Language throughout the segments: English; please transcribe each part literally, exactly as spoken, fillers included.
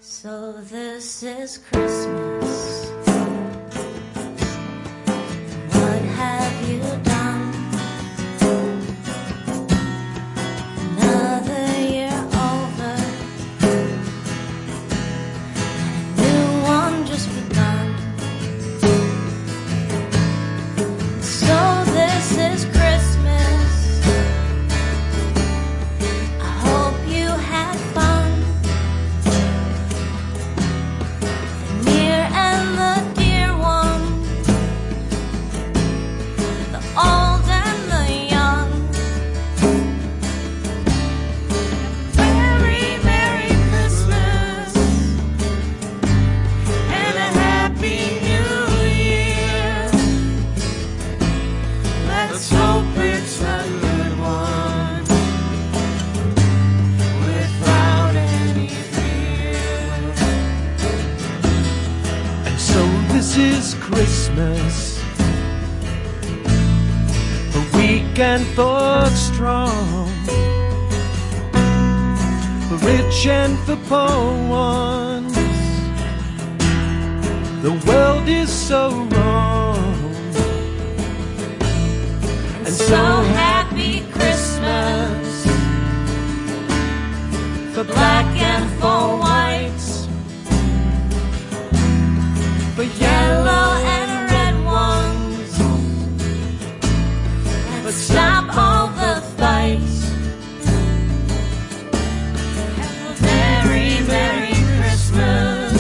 So this is Christmas. What have you done? Another year over, and a new one just begun. So this is Christmas. I hope you had fun. Christmas, for weak and for strong, for rich and for poor ones. The world is so wrong, and so happy Christmas for black and for white, for yellow and red ones. Let's stop all the fights. Have a very Merry Christmas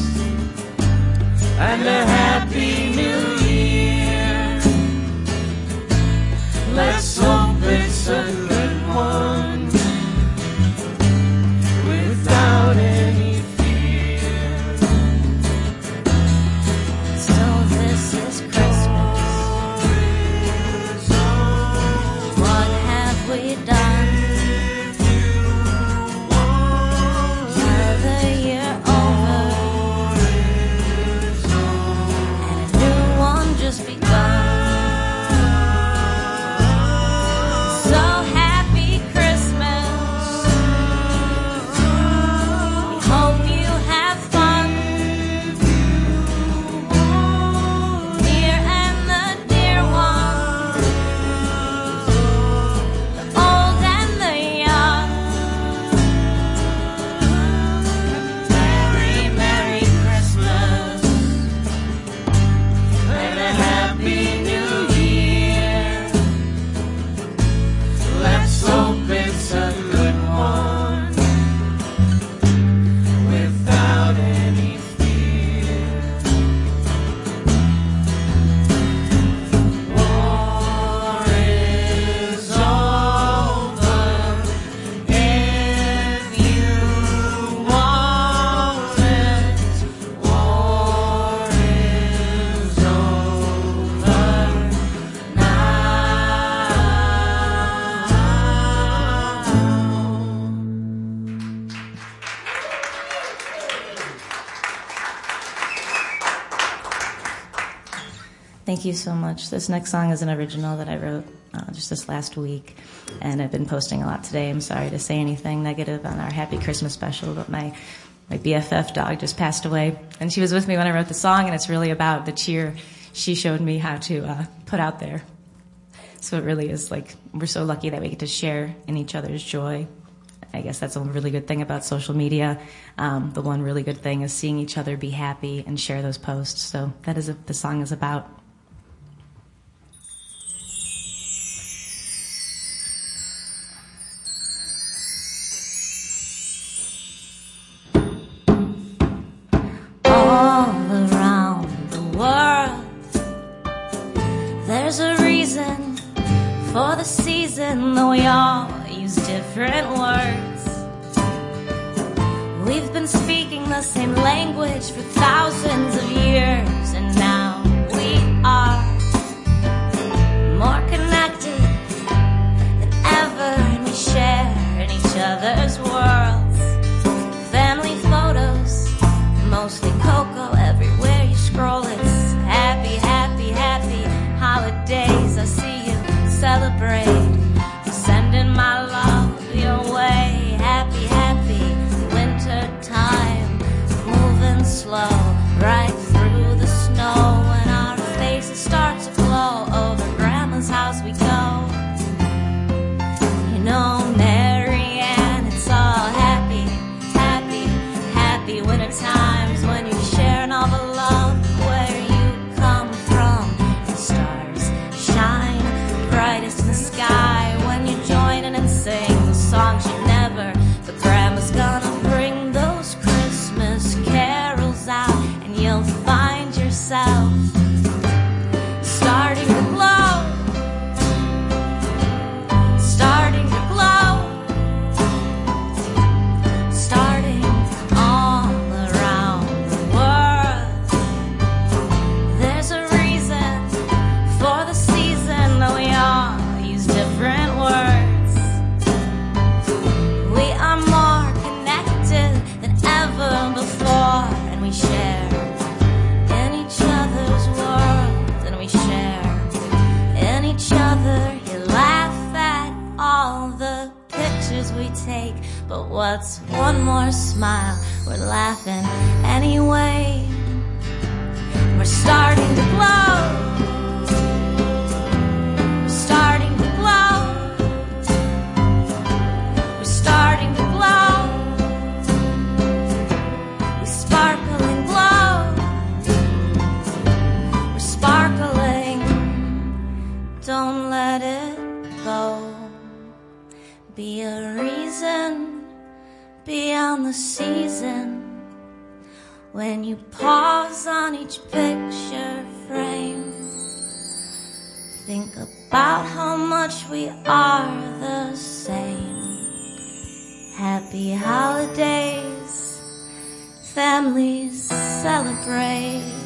and a Happy New Year. Let's hope it's a good one without any. Thank you so much. This next song is an original that I wrote uh, just this last week, and I've been posting a lot today. I'm sorry to say anything negative on our Happy Christmas special, but my, my B F F dog just passed away, and she was with me when I wrote the song, and it's really about the cheer she showed me how to uh, put out there. So it really is like, we're so lucky that we get to share in each other's joy. I guess that's a really good thing about social media. Um, the one really good thing is seeing each other be happy and share those posts. So that is what the song is about. There's a reason for the season, though we all use different words. We've been speaking the same language for thousands of years, and now we are more connected than ever, and we share in each other's worlds. Family photos, mostly cocoa, everywhere you scroll it's happy, happy, happy holidays. I see you celebrate. I'm sending my love your way. Happy, happy winter time. happy winter times when you're sharing all the love where you come from. The stars shine brightest in the sky when you join in and sing the songs you never. But grandma's gonna bring those Christmas carols out, and you'll find yourself starting to glow, starting to glow, starting all around the world. There's a reason for the season, though we all use different words. We are more connected than ever before, and we share in each other's world, and we share in each other. You laugh at all the pictures we take, but what's one more smile? We're laughing anyway. We're starting to glow, we're starting to glow, we're starting to glow, we sparkle and glow, we're sparkling. Don't let it go. Be a reason beyond the season. When you pause on each picture frame, think about how much we are the same. Happy holidays, families celebrate.